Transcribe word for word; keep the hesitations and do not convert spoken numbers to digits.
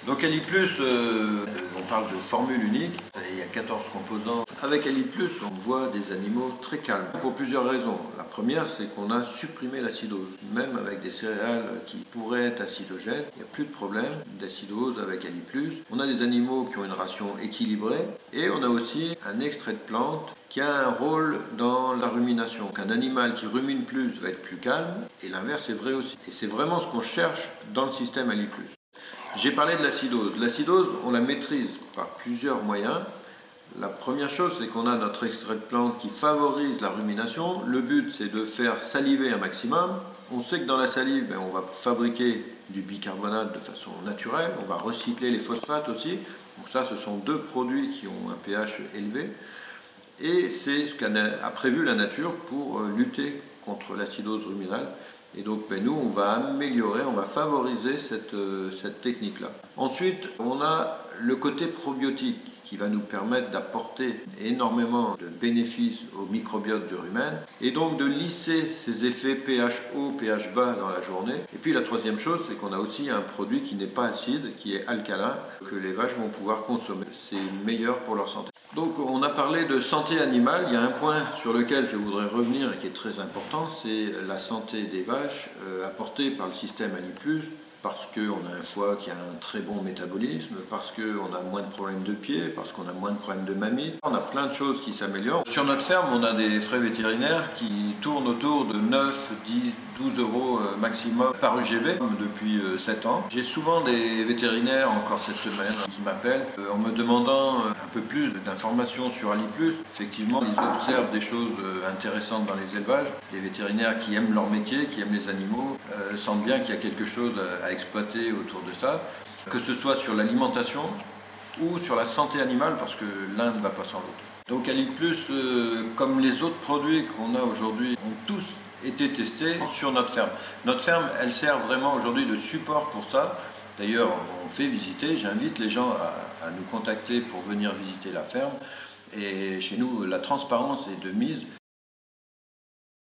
Donc Ali plus, euh, on parle de formule unique, il y a quatorze composants. Avec Ali plus, on voit des animaux très calmes, pour plusieurs raisons. La première, c'est qu'on a supprimé l'acidose. Même avec des céréales qui pourraient être acidogènes, il n'y a plus de problème d'acidose avec Ali plus. On a des animaux qui ont une ration équilibrée et on a aussi un extrait de plante qui a un rôle dans la rumination. Qu'un animal qui rumine plus va être plus calme et l'inverse est vrai aussi. Et c'est vraiment ce qu'on cherche dans le système Ali plus. J'ai parlé de l'acidose. L'acidose, on la maîtrise par plusieurs moyens. La première chose, c'est qu'on a notre extrait de plante qui favorise la rumination. Le but, c'est de faire saliver un maximum. On sait que dans la salive, ben, on va fabriquer du bicarbonate de façon naturelle. On va recycler les phosphates aussi. Donc ça, ce sont deux produits qui ont un pH élevé. Et c'est ce qu'a prévu la nature pour lutter contre l'acidose ruminale. Et donc ben, nous, on va améliorer, on va favoriser cette, euh, cette technique-là. Ensuite, on a le côté probiotique qui va nous permettre d'apporter énormément de bénéfices au microbiote du rumen et donc de lisser ces effets pH haut, pH bas dans la journée. Et puis la troisième chose, c'est qu'on a aussi un produit qui n'est pas acide, qui est alcalin, que les vaches vont pouvoir consommer. C'est meilleur pour leur santé. Donc on a parlé de santé animale, il y a un point sur lequel je voudrais revenir et qui est très important, c'est la santé des vaches euh, apportée par le système Ali plus, parce qu'on a un foie qui a un très bon métabolisme, parce qu'on a moins de problèmes de pied, parce qu'on a moins de problèmes de mamie. On a plein de choses qui s'améliorent. Sur notre ferme, on a des frais vétérinaires qui tournent autour de neuf, dix, douze euros maximum par U G B depuis sept ans. J'ai souvent des vétérinaires, encore cette semaine, qui m'appellent en me demandant un peu plus d'informations sur Ali plus. Effectivement, ils observent des choses intéressantes dans les élevages. Les vétérinaires qui aiment leur métier, qui aiment les animaux, euh, sentent bien qu'il y a quelque chose à exploiter autour de ça, que ce soit sur l'alimentation ou sur la santé animale, parce que l'un ne va pas sans l'autre. Donc Ali plus, euh, comme les autres produits qu'on a aujourd'hui, ont tous été testés sur notre ferme. Notre ferme, elle sert vraiment aujourd'hui de support pour ça. D'ailleurs, on fait visiter, j'invite les gens à, à nous contacter pour venir visiter la ferme. Et chez nous, la transparence est de mise.